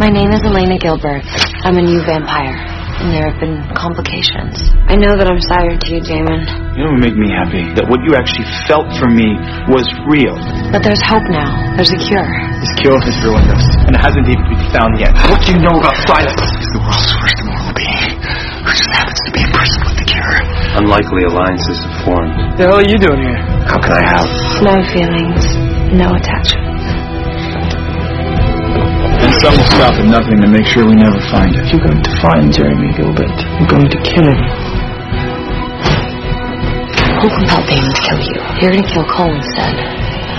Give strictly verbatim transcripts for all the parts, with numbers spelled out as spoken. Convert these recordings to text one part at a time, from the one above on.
My name is Elena Gilbert. I'm a new vampire, and there have been complications. I know that I'm sired to you, Damon. You know what made me happy? That what you actually felt for me was real. But there's hope now. There's a cure. This cure has ruined us, and it hasn't even been found yet. What do you know about Silas? He's the world's first immortal being who just happens to be in prison with the cure. Unlikely alliances have formed. What the hell are you doing here? How can I help? No feelings. No attachments. And some will stop at nothing to make sure we never find it. You're going to find Jeremy Gilbert. You're going to kill him. Who compelled Damon to kill you? You're going to kill Cole instead.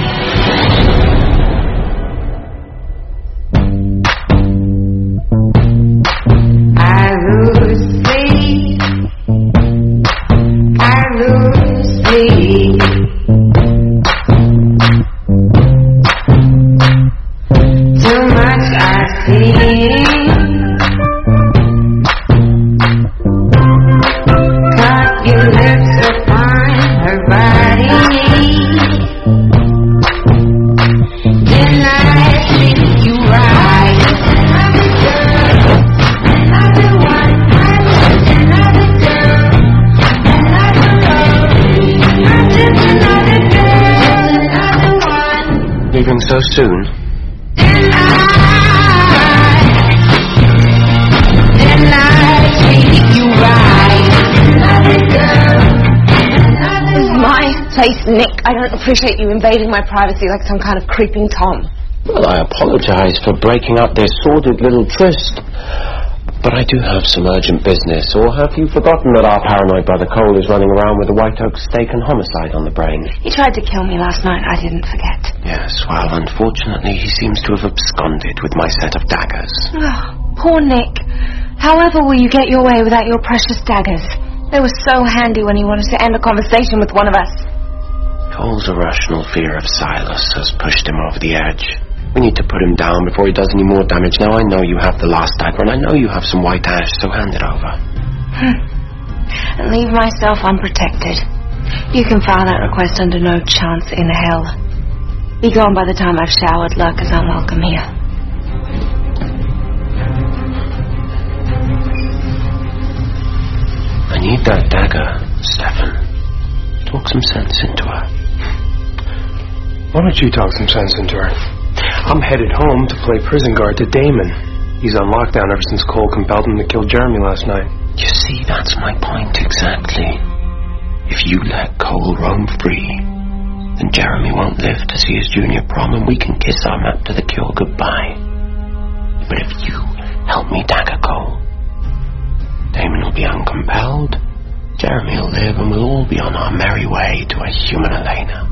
I lose sleep. I lose sleep. Too much I see. Cut your lips upon her body. Then I treat you right. Another one, another girl, another love. I'm just another girl, another one. Leaving so soon? Then I, then I treat you right. Another girl, another This is my place, Nick. I don't appreciate you invading my privacy like some kind of creeping Tom. Well, I apologize for breaking up this sordid little tryst. But I do have some urgent business. Or have you forgotten that our paranoid brother Cole is running around with a White Oak stake and homicide on the brain? He tried to kill me last night. I didn't forget. Yes, well, unfortunately, he seems to have absconded with my set of daggers. Oh, poor Nick. However will you get your way without your precious daggers? They were so handy when he wanted to end a conversation with one of us. Cole's irrational fear of Silas has pushed him over the edge. We need to put him down before he does any more damage. Now, I know you have the last dagger, and I know you have some white ash, so hand it over. Hmm. And leave myself unprotected. You can file that request under no chance in hell. Be gone by the time I've showered. Luck is unwelcome here. I need that dagger, Stefan. Talk some sense into her. Why don't you talk some sense into her? I'm headed home to play prison guard to Damon. He's on lockdown ever since Cole compelled him to kill Jeremy last night. You see, that's my point exactly. If you let Cole roam free, then Jeremy won't live to see his junior prom, and we can kiss our map to the cure goodbye. But if you help me dagger Cole, Damon will be uncompelled, Jeremy will live, and we'll all be on our merry way to a human Elena.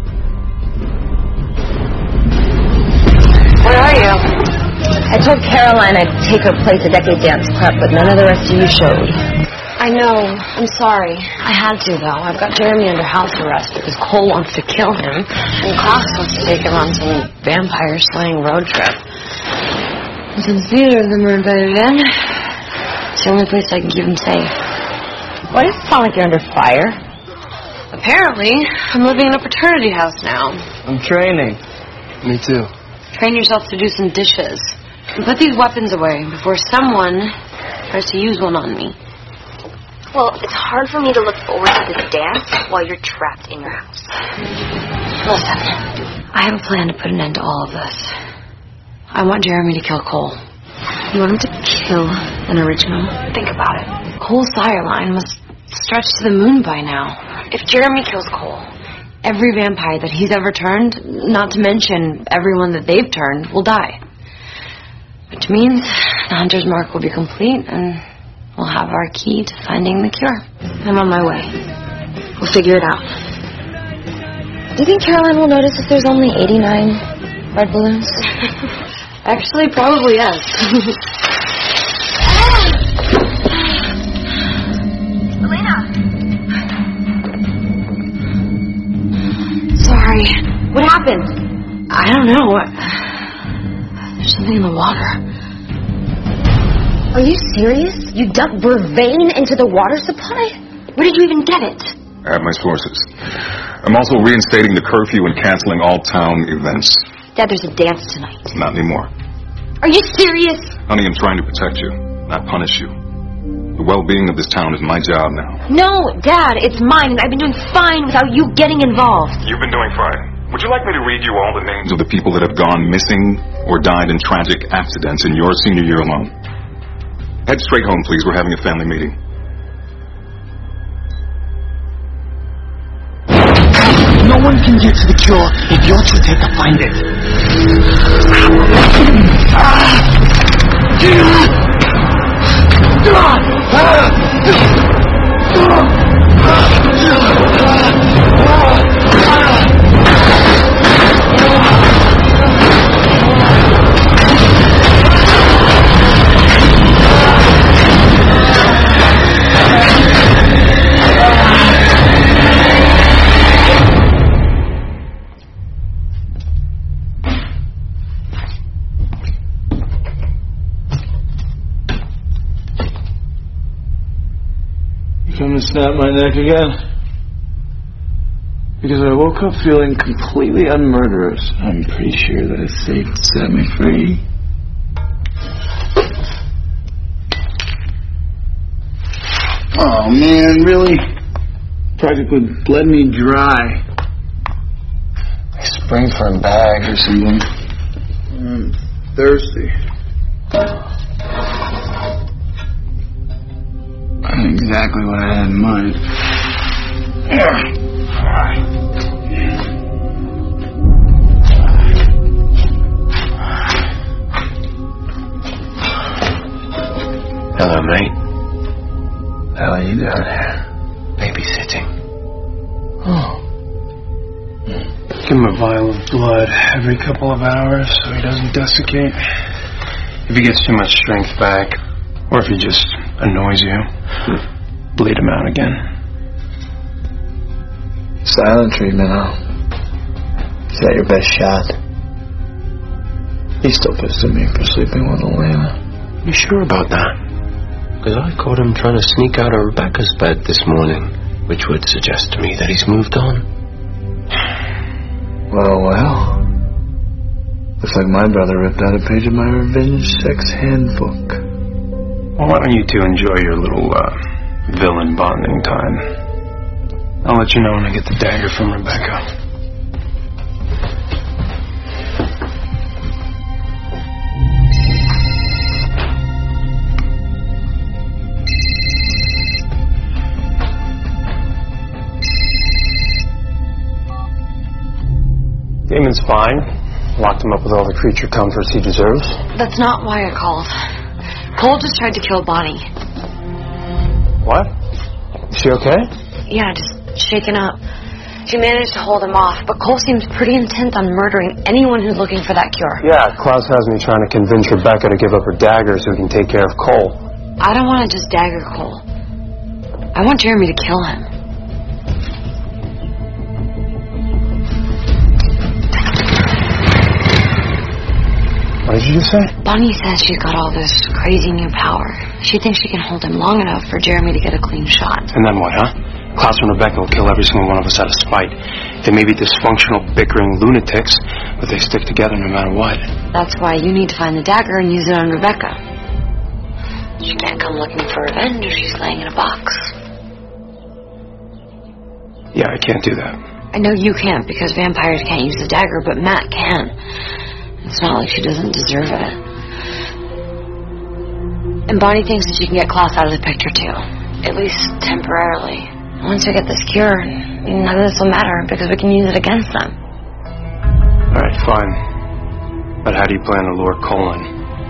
Where are you? I told Caroline I'd take her place at decade dance prep, but none of the rest of you showed. I know. I'm sorry. I had to, though. I've got Jeremy under house arrest because Cole wants to kill him, and Cox wants to take him on some vampire-slaying road trip. Since neither of them are invited in, it's the only place I can keep him safe. Why does it sound like you're under fire? Apparently, I'm living in a fraternity house now. I'm training. Me too. Train yourself to do some dishes. And put these weapons away before someone tries to use one on me. Well, it's hard for me to look forward to this dance while you're trapped in your house. Listen, I have a plan to put an end to all of this. I want Jeremy to kill Cole. You want him to kill an original? Think about it. Cole's sire line must stretch to the moon by now. If Jeremy kills Cole, every vampire that he's ever turned, not to mention everyone that they've turned, will die. Which means the hunter's mark will be complete, and we'll have our key to finding the cure. I'm on my way. We'll figure it out. Do you think Caroline will notice if there's only eighty-nine red balloons? Actually, probably yes. Elena! Sorry. What happened? I don't know. There's something in the water. Are you serious? You dumped vervain into the water supply? Where did you even get it? I have my sources. I'm also reinstating the curfew and canceling all town events. Dad, there's a dance tonight. Not anymore. Are you serious? Honey, I'm trying to protect you, not punish you. The well-being of this town is my job now. No, Dad, it's mine, and I've been doing fine without you getting involved. You've been doing fine. Would you like me to read you all the names of the people that have gone missing or died in tragic accidents in your senior year alone? Head straight home, please. We're having a family meeting. No one can get to the cure if you're too dead to find it. Come and snap my neck again? Because I woke up feeling completely unmurderous. I'm pretty sure that it's safe to set me free. Oh man, really? Practically bled me dry. I sprang for a bag or something. I'm thirsty. I know exactly what I had in mind. Hello, mate. How are you doing here? Babysitting. Oh. Give him a vial of blood every couple of hours so he doesn't desiccate. If he gets too much strength back, or if he just annoys you, bleed him out again. Silent treatment, huh? Is that your best shot? He's still pissed at me for sleeping with Elena. You sure about that? Because I caught him trying to sneak out of Rebecca's bed this morning, which would suggest to me that he's moved on. Well, well. Looks like my brother ripped out a page of my revenge sex handbook. Well, why don't you two enjoy your little uh, villain bonding time? I'll let you know when I get the dagger from Rebecca. Damon's fine. Locked him up with all the creature comforts he deserves. That's not why I called. Cole just tried to kill Bonnie. What? Is she okay? Yeah, just shaken up. She managed to hold him off, but Cole seems pretty intent on murdering anyone who's looking for that cure. Yeah, Klaus has me trying to convince Rebecca to give up her dagger so he can take care of Cole. I don't want to just dagger Cole. I want Jeremy to kill him. What did you just say? Bonnie says she's got all this crazy new power. She thinks she can hold him long enough for Jeremy to get a clean shot. And then what, huh? Klaus and Rebecca will kill every single one of us out of spite. They may be dysfunctional, bickering lunatics, but they stick together no matter what. That's why you need to find the dagger and use it on Rebecca. She can't come looking for revenge if she's laying in a box. Yeah, I can't do that. I know you can't because vampires can't use the dagger, but Matt can. It's not like she doesn't deserve it. And Bonnie thinks that she can get Klaus out of the picture too. At least temporarily. Once we get this cure, none of this will matter because we can use it against them. Alright, fine. But how do you plan to lure Cole in?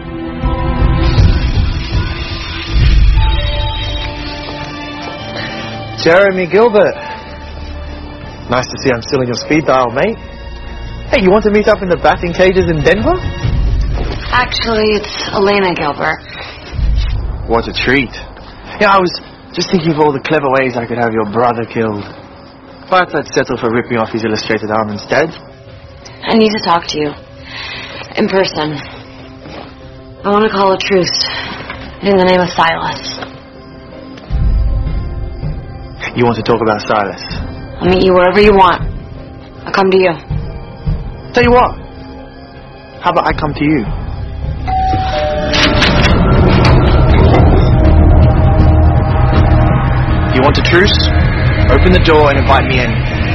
Jeremy Gilbert. Nice to see I'm still in your speed dial, mate. Hey, you want to meet up in the batting cages in Denver? Actually, it's Elena Gilbert. What a treat. Yeah, I was just thinking of all the clever ways I could have your brother killed. But I'd settle for ripping off his illustrated arm instead. I need to talk to you. In person. I want to call a truce. In the name of Silas. You want to talk about Silas? I'll meet you wherever you want. I'll come to you. Tell you what. How about I come to you? You want a truce? Open the door and invite me in.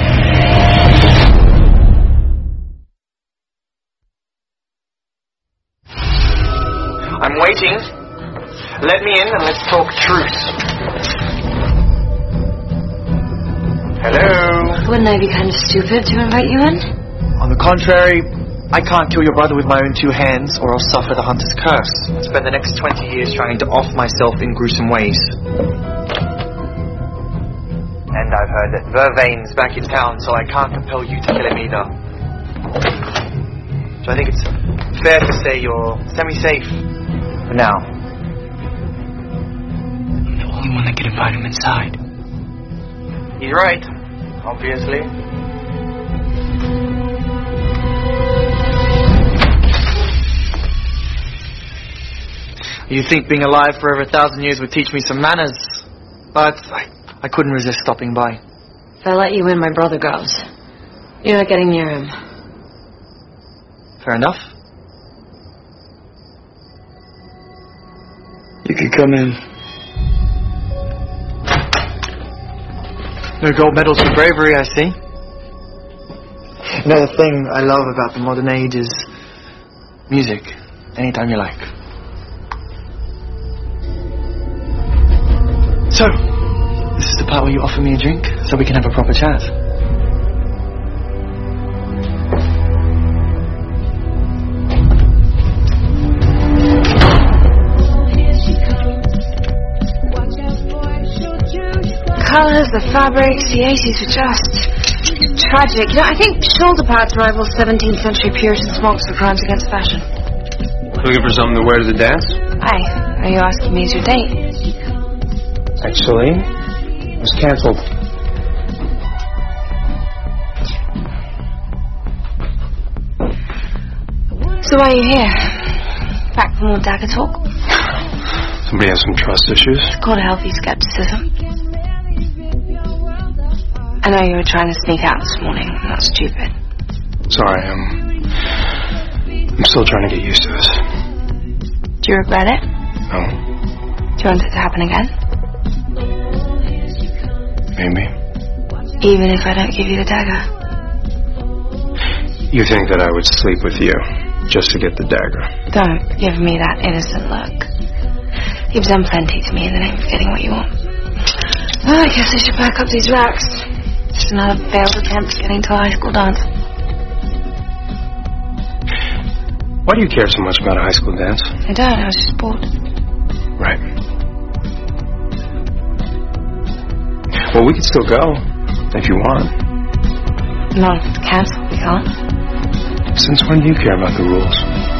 I'm waiting. Let me in and let's talk truce. Hello? Wouldn't I be kind of stupid to invite you in? On the contrary, I can't kill your brother with my own two hands, or I'll suffer the hunter's curse and spend the next twenty years trying to off myself in gruesome ways. And I've heard that Vervaine's back in town, so I can't compel you to kill him either. So I think it's fair to say you're semi-safe for now. I'm the only one that can invite him inside. He's right, obviously. You'd think being alive for over a thousand years would teach me some manners, but I, I couldn't resist stopping by. If I let you in, my brother goes. You're not getting near him. Fair enough. You could come in. No gold medals for bravery, I see. Another thing I love about the modern age is music. Anytime you like. So, this is the part where you offer me a drink, so we can have a proper chat. Colors, the fabrics, the eighties were just tragic. You know, I think shoulder pads rival seventeenth century Puritan smocks for crimes against fashion. Looking for something to wear to the dance? Aye. Are you asking me as your date? Actually, it was cancelled. So why are you here? Back for more dagger talk? Somebody has some trust issues. It's called healthy skepticism. I know you were trying to sneak out this morning. Not stupid. Sorry, I'm... I'm still trying to get used to this. Do you regret it? No. Do you want it to happen again? Maybe. Even if I don't give you the dagger? You think that I would sleep with you just to get the dagger? Don't give me that innocent look. You've done plenty to me in the name of getting what you want. Well, I guess I should pack up these racks. Just another failed attempt at getting to a high school dance. Why do you care so much about a high school dance? I don't, I was just bored. Right. Well, we could still go, if you want. No, cancel, we can't. Since when do you care about the rules?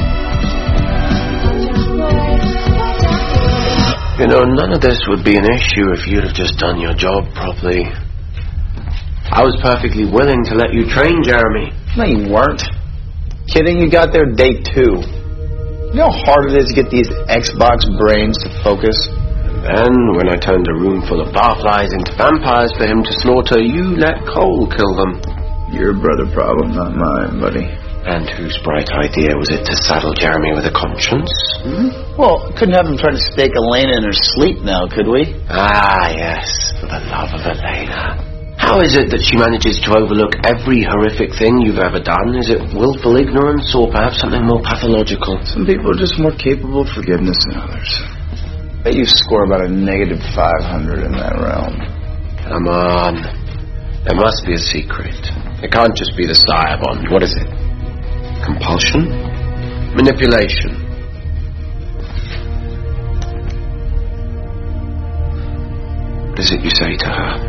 You know, none of this would be an issue if you'd have just done your job properly. I was perfectly willing to let you train Jeremy. No, you weren't. Kidding, you got there day two. You know how hard it is to get these Xbox brains to focus? And then, when I turned a room full of barflies into vampires for him to slaughter, you let Cole kill them. Your brother problem, not mine, buddy. And whose bright idea was it to saddle Jeremy with a conscience? Hmm? Well, couldn't have him try to stake Elena in her sleep now, could we? Ah, yes, for the love of Elena. How is it that she manages to overlook every horrific thing you've ever done? Is it willful ignorance or perhaps something more pathological? Some people are just more capable of forgiveness than others. I bet you score about a negative five hundred in that realm. Come on. There must be a secret. It can't just be the sire bond. What is it? Compulsion? Manipulation? What is it you say to her?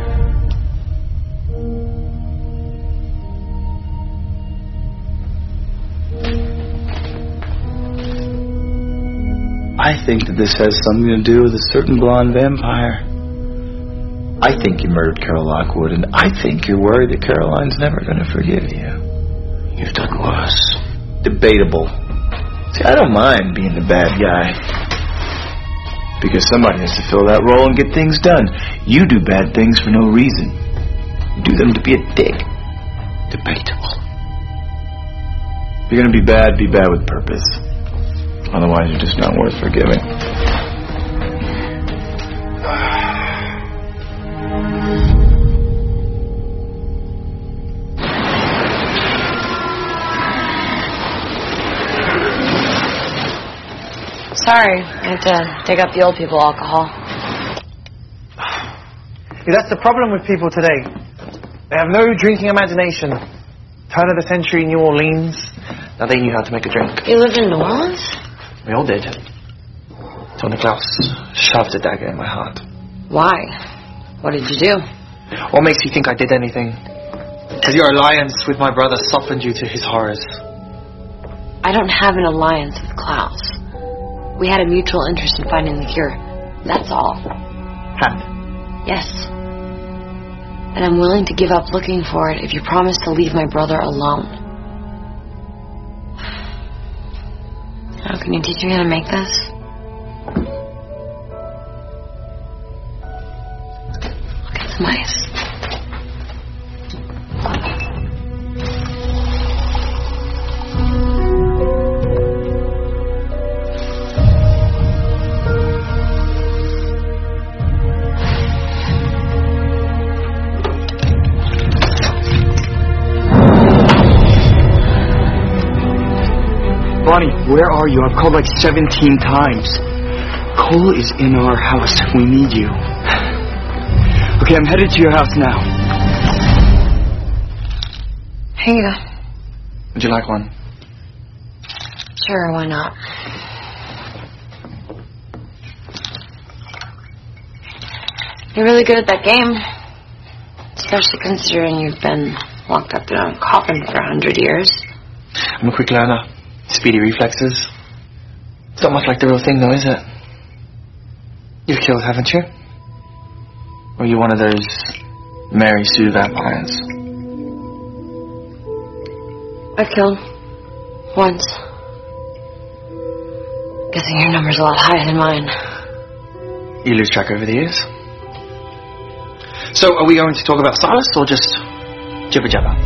I think that this has something to do with a certain blonde vampire. I think you murdered Carol Lockwood, and I think you're worried that Caroline's never going to forgive you. You've done worse. Debatable. See, I don't mind being the bad guy. Because somebody has to fill that role and get things done. You do bad things for no reason. You do them to be a dick. Debatable. If you're going to be bad, be bad with purpose. Otherwise, you're just not worth forgiving. Sorry, I had to dig up the old people alcohol. Yeah, that's the problem with people today. They have no drinking imagination. Turn of the century New Orleans. Now they knew how to make a drink. You live in New Orleans? We all did. Tony Klaus shoved a dagger in my heart. Why? What did you do? What makes you think I did anything? Has your alliance with my brother softened you to his horrors? I don't have an alliance with Klaus. We had a mutual interest in finding the cure. That's all. Had? Yes. And I'm willing to give up looking for it if you promise to leave my brother alone. How can you teach me how to make this? Look at some ice. Bonnie, where are you? I've called like seventeen times. Cole is in our house. We need you. Okay, I'm headed to your house now. Here you go. Would you like one? Sure, why not? You're really good at that game. Especially considering you've been locked up in a coffin for a hundred years. I'm a quick learner. Speedy reflexes. It's not much like the real thing, though, is it? You've killed, haven't you? Or are you one of those Mary Sue vampires? I've killed. Once. Guessing your number's a lot higher than mine. You lose track over the years. So, are we going to talk about Silas, or just jibber-jabber?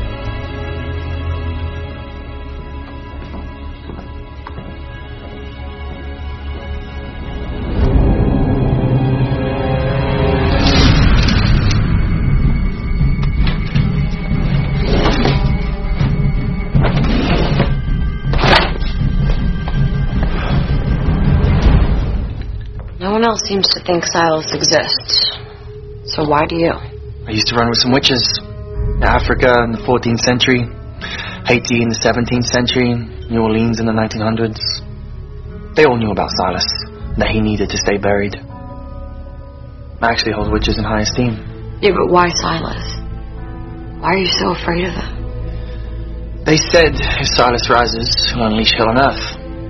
No one else seems to think Silas exists. So why do you? I used to run with some witches. Africa in the fourteenth century, Haiti in the seventeenth century, New Orleans in the nineteen hundreds. They all knew about Silas, and that he needed to stay buried. I actually hold witches in high esteem. Yeah, but why Silas? Why are you so afraid of him? They said if Silas rises, he'll unleash hell on earth.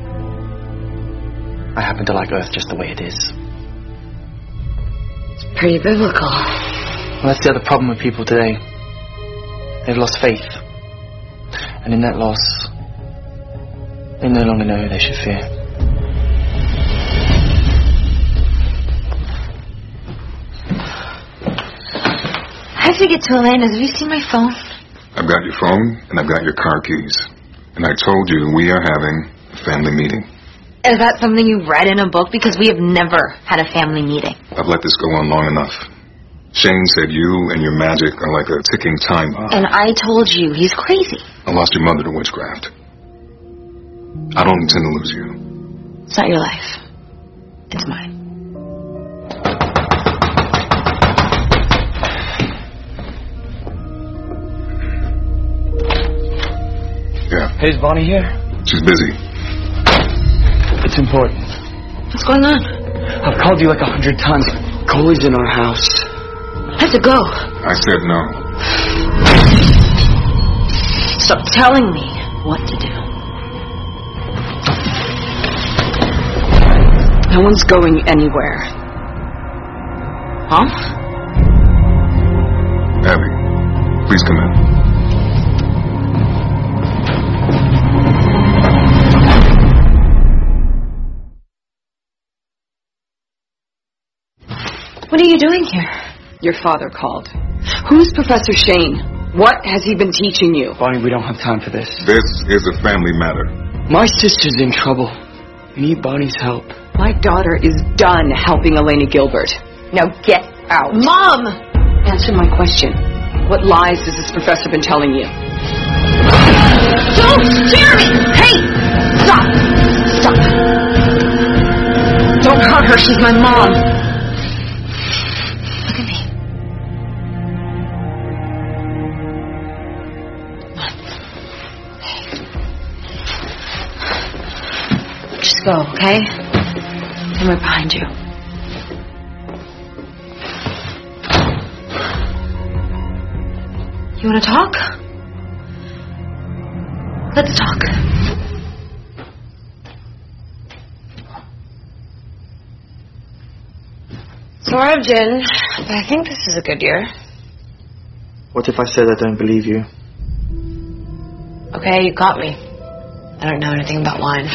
I happen to like Earth just the way it is. It's pretty biblical. Well, that's the other problem with people today. They've lost faith. And in that loss, they no longer know who they should fear. I have to get to Elena's. Have you seen my phone? I've got your phone, and I've got your car keys. And I told you we are having a family meeting. Is that something you read in a book? Because we have never had a family meeting. I've let this go on long enough. Shane said you and your magic are like a ticking time bomb. And I told you he's crazy. I lost your mother to witchcraft. I don't intend to lose you. It's not your life. It's mine. Yeah. Hey, is Bonnie here? She's busy. It's important. What's going on? I've called you like a hundred times. Cole is in our house. I have to go. I said no. Stop telling me what to do. No one's going anywhere. Huh? Abby, please come in. What are you doing here? Your father called. Who's Professor Shane? What has he been teaching you? Bonnie, we don't have time for this. This is a family matter. My sister's in trouble. We need Bonnie's help. My daughter is done helping Elena Gilbert. Now get out. Mom! Answer my question. What lies has this professor been telling you? Don't! Jeremy! Hey! Stop! Stop! her. She's my mom. Look at me. Just go, okay? I'm right behind you. You want to talk? Let's talk. So I have gin, but I think this is a good year. What if I said I don't believe you? Okay, you got me. I don't know anything about wine.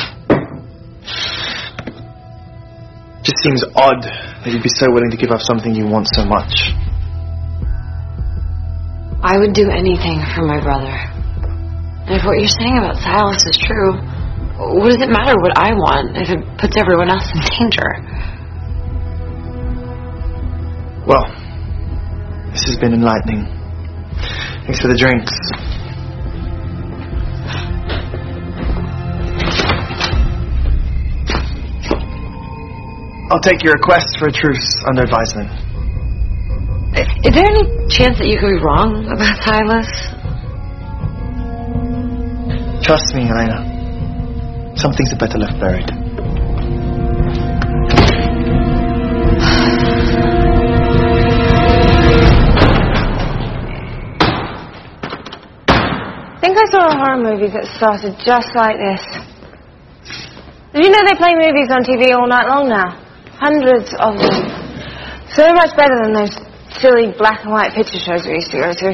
Just seems odd that you'd be so willing to give up something you want so much. I would do anything for my brother. And if what you're saying about Silas is true, what does it matter what I want if it puts everyone else in danger? Well, this has been enlightening. Thanks for the drinks. I'll take your request for a truce under advisement. Is there any chance that you could be wrong about Silas? Trust me, Elena. Some things are better left buried. I think I saw a horror movie that started just like this. Did you know they play movies on T V all night long now? Hundreds of them. So much better than those silly black and white picture shows we used to go to.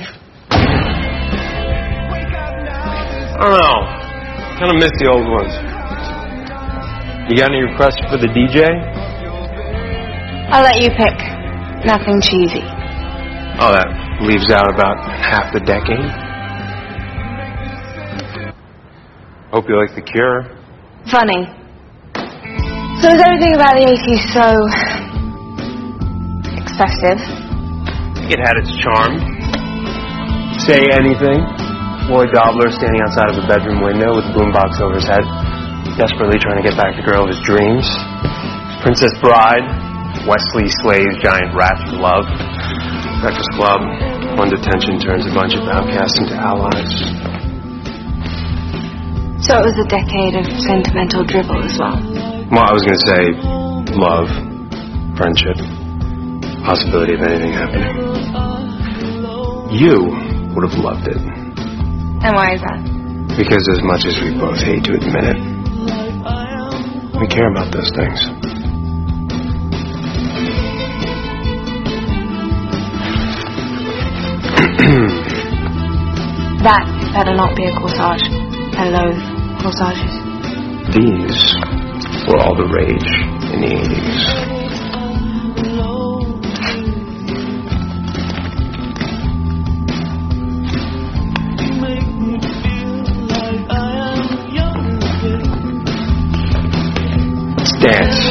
I don't know. Kind of miss the old ones. You got any requests for the D J? I'll let you pick. Nothing cheesy. Oh, that leaves out about half the decade. Hope you like The Cure. Funny. So is everything about the eighties so excessive? It had its charm. Say Anything. Lloyd Dobler standing outside of a bedroom window with a boombox over his head, desperately trying to get back the girl of his dreams. Princess Bride. Wesley Slade's giant rat for love. Breakfast Club. One detention turns a bunch of outcasts into allies. So it was a decade of sentimental dribble as well. Well, I was going to say love, friendship, possibility of anything happening. You would have loved it. And why is that? Because as much as we both hate to admit it, we care about those things. That better not be a corsage. I loathe corsages. These were all the rage in the eighties. Dance.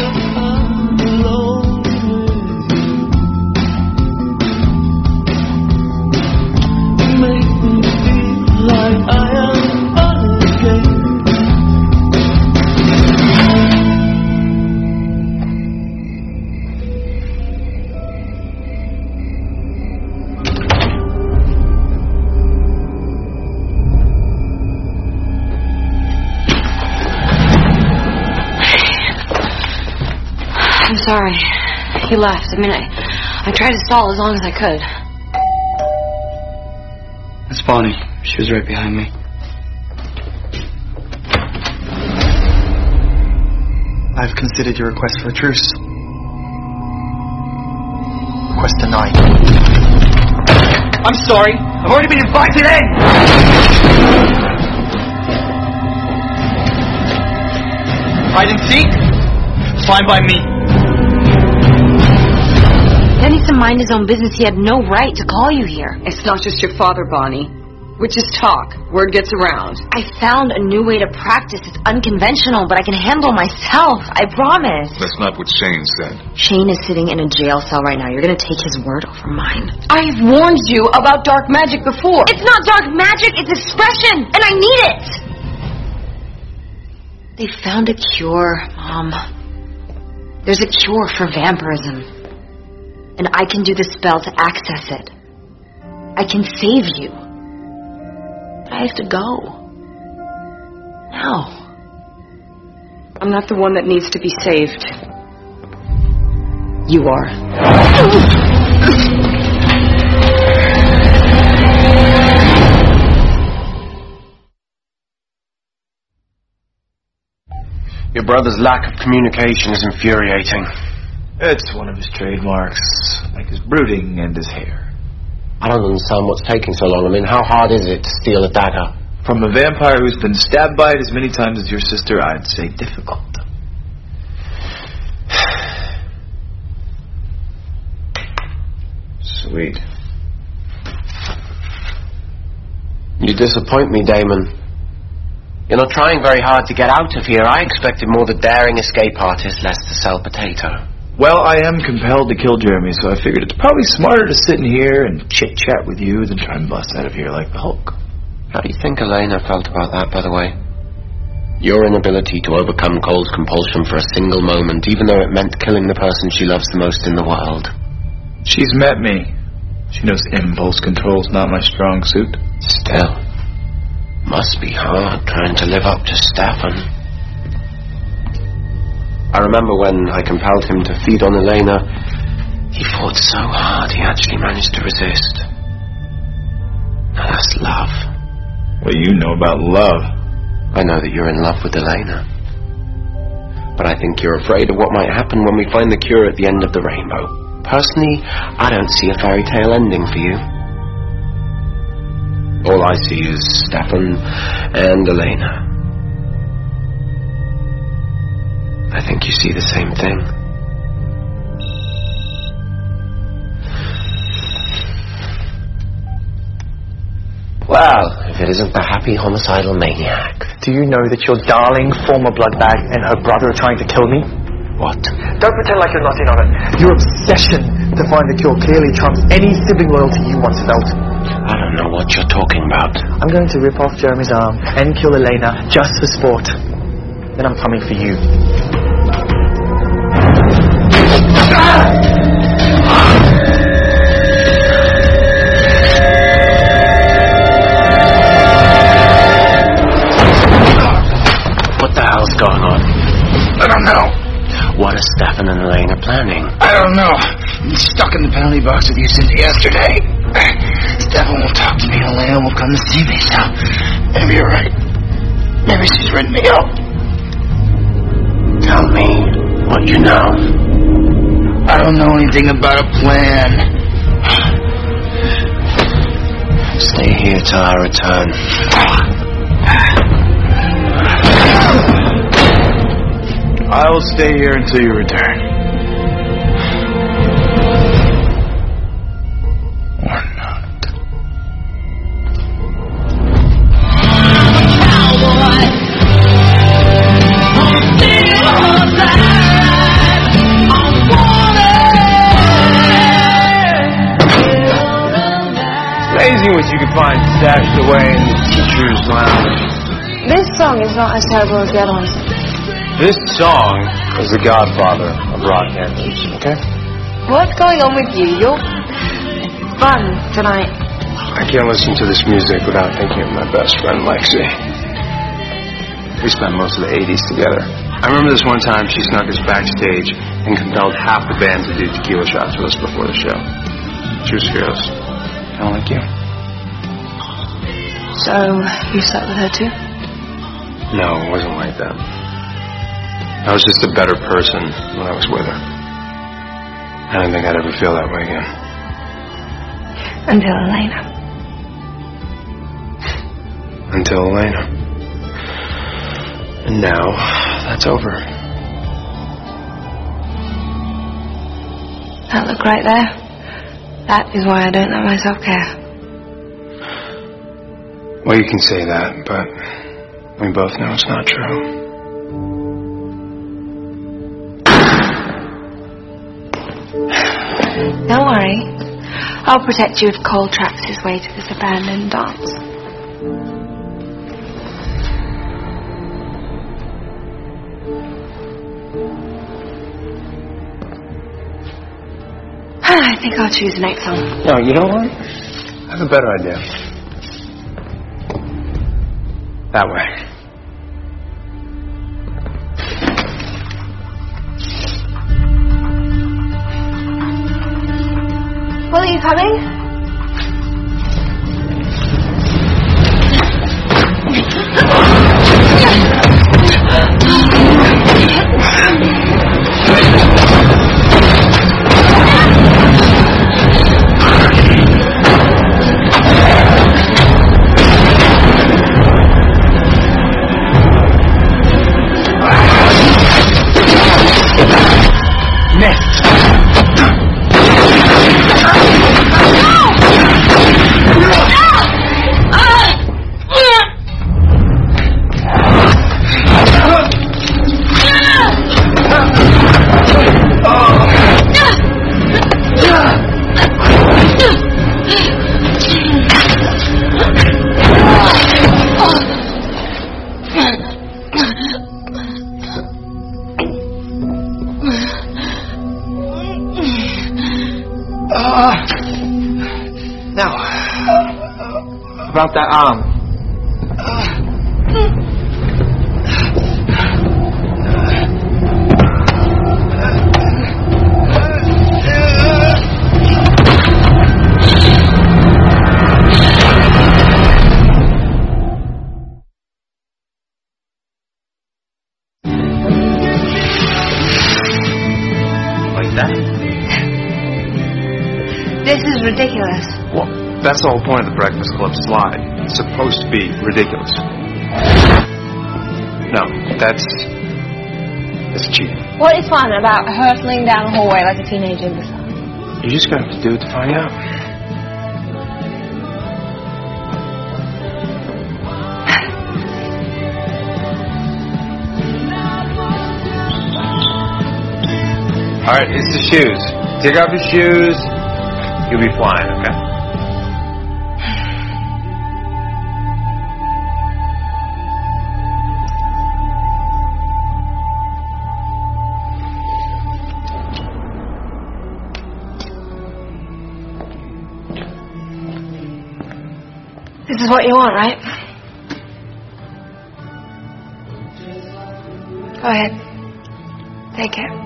I'm sorry. He left. I mean, I, I tried to stall as long as I could. That's Bonnie. She was right behind me. I've considered your request for a truce. Request denied. I'm sorry. I've already been invited in! Hide and seek? Fine by me. Then he's to mind his own business. He had no right to call you here. It's not just your father, Bonnie. Witches talk. Word gets around. I found a new way to practice. It's unconventional, but I can handle myself. I promise. That's not what Shane said. Shane is sitting in a jail cell right now. You're going to take his word over mine. I've warned you about dark magic before. It's not dark magic. It's expression, and I need it. They found a cure, Mom. There's a cure for vampirism. And I can do the spell to access it. I can save you. But I have to go. Now. I'm not the one that needs to be saved. You are. Your brother's lack of communication is infuriating. It's one of his trademarks, like his brooding and his hair. I don't understand what's taking so long. I mean, how hard is it to steal a dagger? From a vampire who's been stabbed by it as many times as your sister, I'd say difficult. Sweet. You disappoint me, Damon. You're not trying very hard to get out of here. I expected more the daring escape artist, less the sell potato. Well, I am compelled to kill Jeremy, so I figured it's probably smarter to sit in here and chit-chat with you than try and bust out of here like the Hulk. How do you think Elena felt about that, by the way? Your inability to overcome Cole's compulsion for a single moment, even though it meant killing the person she loves the most in the world. She's met me. She knows impulse control's not my strong suit. Still, must be hard trying to live up to Stefan. I remember when I compelled him to feed on Elena, he fought so hard he actually managed to resist. Now that's love. What do you know about love? I know that you're in love with Elena. But I think you're afraid of what might happen when we find the cure at the end of the rainbow. Personally, I don't see a fairy tale ending for you. All I see is Stefan and Elena. I think you see the same thing. Well, if it isn't the happy homicidal maniac. Do you know that your darling former bloodbag and her brother are trying to kill me? What? Don't pretend like you're not in on it. Your obsession to find the cure clearly trumps any sibling loyalty you once felt. I don't know what you're talking about. I'm going to rip off Jeremy's arm and kill Elena just for sport. Then I'm coming for you. What the hell's going on? I don't know. What are Stefan and Elena planning? I don't know. I'm stuck in the penalty box with you since yesterday. Stefan won't talk to me and Elena won't come to see me, so maybe you're right. Maybe she's written me out. Tell me what you know. I don't know anything about a plan. Stay here till I return. I'll stay here until you return. Or not. It's amazing what you can find stashed away in the teacher's lounge. This song is not as terrible as the other ones. This song is the godfather of rock anthems, okay? What's going on with you? You're fun tonight. I can't listen to this music without thinking of my best friend, Lexi. We spent most of the eighties together. I remember this one time she snuck us backstage and compelled half the band to do tequila shots with us before the show. She was fearless. Kind of like you. So, you slept with her too? No, it wasn't like that. I was just a better person when I was with her. I don't think I'd ever feel that way again. Until Elena. Until Elena. And now, that's over. That look right there? That is why I don't let myself care. Well, you can say that, but we both know it's not true. Don't worry. I'll protect you if Cole tracks his way to this abandoned dance. think I'll choose Night Song. No, you know what? I have a better idea. That way. Will, are you coming? About that arm. Like that? This is ridiculous. Well, that's the whole point of the Breakfast Club slide. It's supposed to be ridiculous. No, that's... that's cheating. What is fun about hurtling down a hallway like a teenager in the sun? You're just gonna have to do it to find out. Alright, it's the shoes. Take off your shoes. You'll be flying, okay? This is what you want, right? Go ahead. Take it.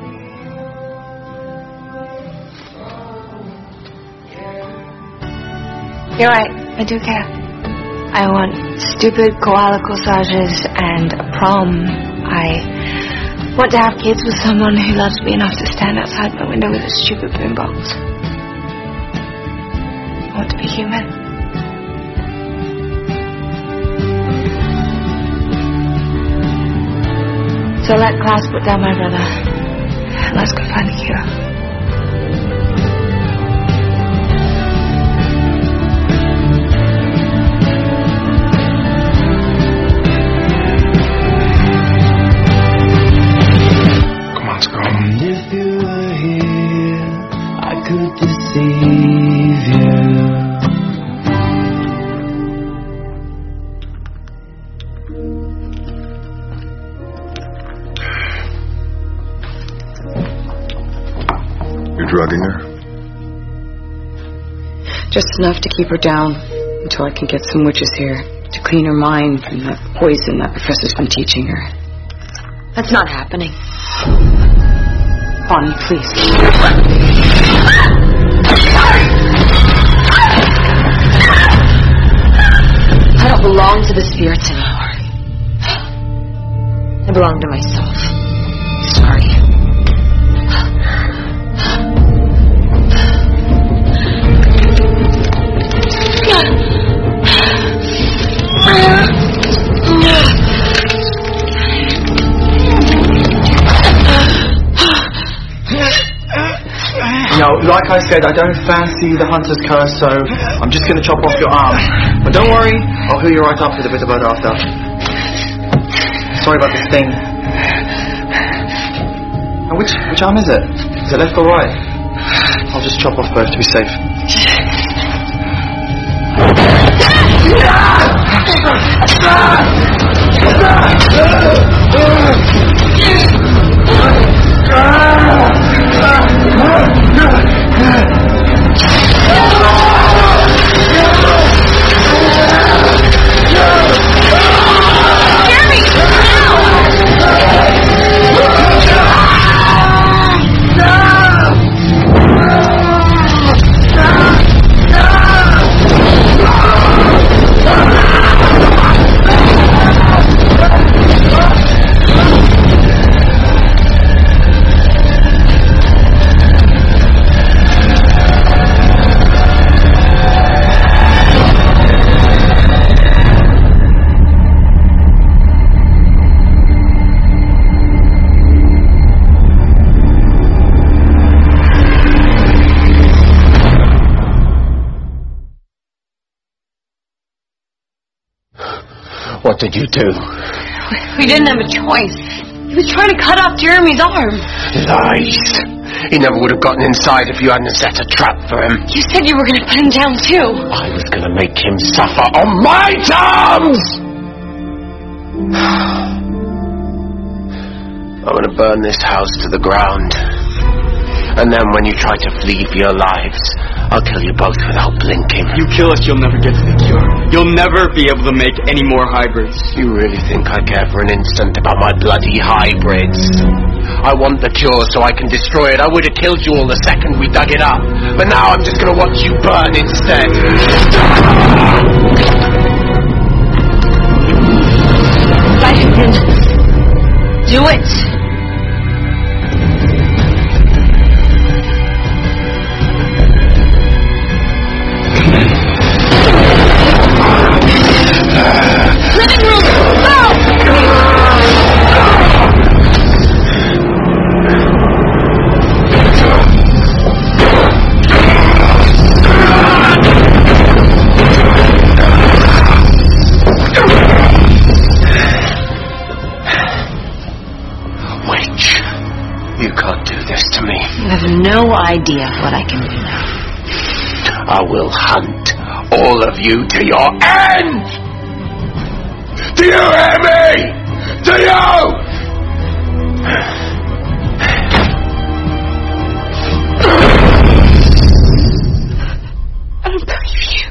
You're right, I do care. I want stupid koala corsages and a prom. I want to have kids with someone who loves me enough to stand outside my window with a stupid boombox. I want to be human. So let class put down my brother. Let's go find a cure. If you were here, I could deceive you. You're drugging her? Just enough to keep her down until I can get some witches here to clean her mind from the poison that Professor's been teaching her. That's not happening. Bonnie, please. I don't belong to the spirits anymore. I belong to myself. Sorry. You know, like I said, I don't fancy the hunter's curse, so I'm just going to chop off your arm. But don't worry, I'll heal you right up with a bit of blood after. Sorry about this thing. Now, which, which arm is it? Is it left or right? I'll just chop off both to be safe. did you do? We didn't have a choice. He was trying to cut off Jeremy's arm. Lies. He never would have gotten inside if you hadn't set a trap for him. You said you were going to put him down, too. I was going to make him suffer on my terms! I'm going to burn this house to the ground. And then when you try to flee for your lives, I'll kill you both without blinking. You kill us, you'll never get to the cure. You'll never be able to make any more hybrids. You really think I care for an instant about my bloody hybrids? I want the cure so I can destroy it. I would have killed you all the second we dug it up. But now I'm just going to watch you burn instead. Paddington, do it. Living room, go! Witch, you can't do this to me. You have no idea what I can do now. I will hunt all of you to your end! Do you hear me? Do you? I don't believe you.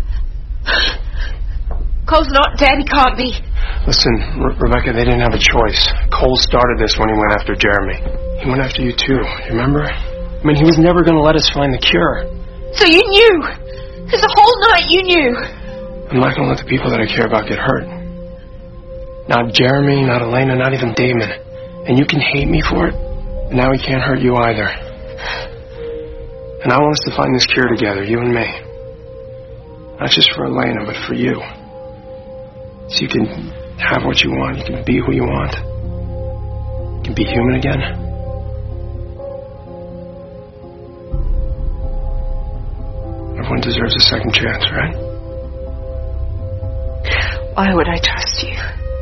Cole's not dead. He can't be. Listen, Re- Rebecca, they didn't have a choice. Cole started this when he went after Jeremy. He went after you too, you remember? I mean, he was never going to let us find the cure. So you knew. Because the whole night you knew. I'm not going to let the people that I care about get hurt. Not Jeremy, not Elena, not even Damon. And you can hate me for it, but now he can't hurt you either. And I want us to find this cure together, you and me. Not just for Elena, but for you. So you can have what you want. You can be who you want. You can be human again. Everyone deserves a second chance, right? Why would I trust you?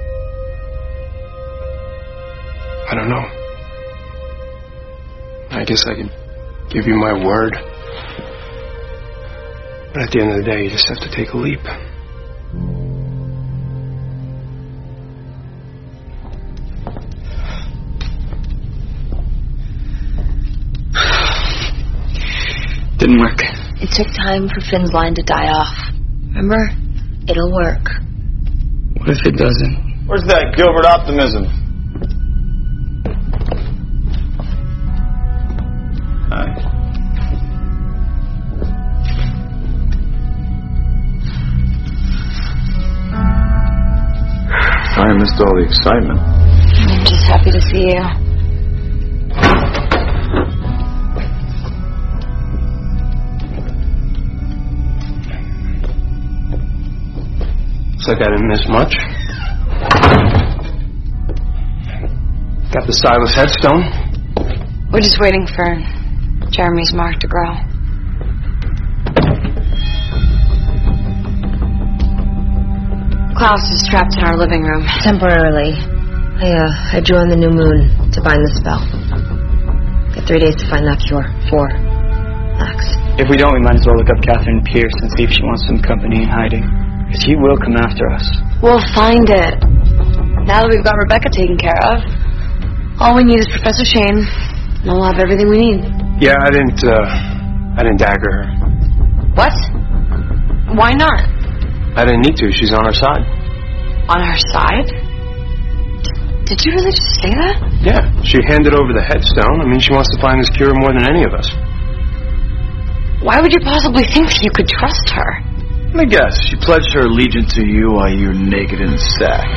I don't know. I guess I could give you my word. But at the end of the day, you just have to take a leap. Didn't work. It took time for Finn's line to die off. Remember? It'll work. What if it doesn't? Where's that Gilbert optimism? Hi. I missed all the excitement. I'm just happy to see you. Looks like I didn't miss much. Got the Silas headstone. We're just waiting for Jeremy's mark to grow. Klaus is trapped in our living room. Temporarily. I, uh, I drew on the new moon to bind the spell. Got three days to find that cure. Four. Max. If we don't, we might as well look up Catherine Pierce and see if she wants some company in hiding. Because he will come after us. We'll find it. Now that we've got Rebecca taken care of, all we need is Professor Shane, and we'll have everything we need. Yeah, I didn't, uh, I didn't dagger her. What? Why not? I didn't need to. She's on our side. On our side? Did you really just say that? Yeah, she handed over the headstone. I mean, she wants to find this cure more than any of us. Why would you possibly think you could trust her? Let me guess. She pledged her allegiance to you while you were naked in the sack.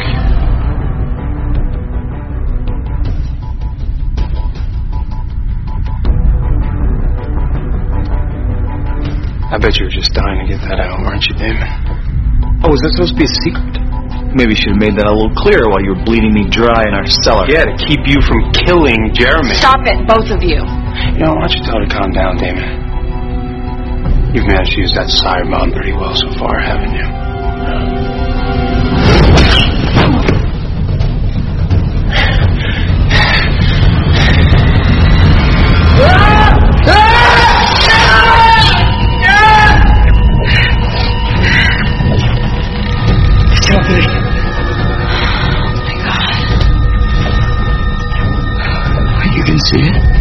I bet you were just dying to get that out, weren't you, Damon? Oh, was that supposed to be a secret? Maybe you should have made that a little clearer while you were bleeding me dry in our cellar. Yeah, to keep you from killing Jeremy. Stop it, both of you. You know, why don't you tell her to calm down, Damon? You've managed to use that sire bomb pretty well so far, haven't you? see it?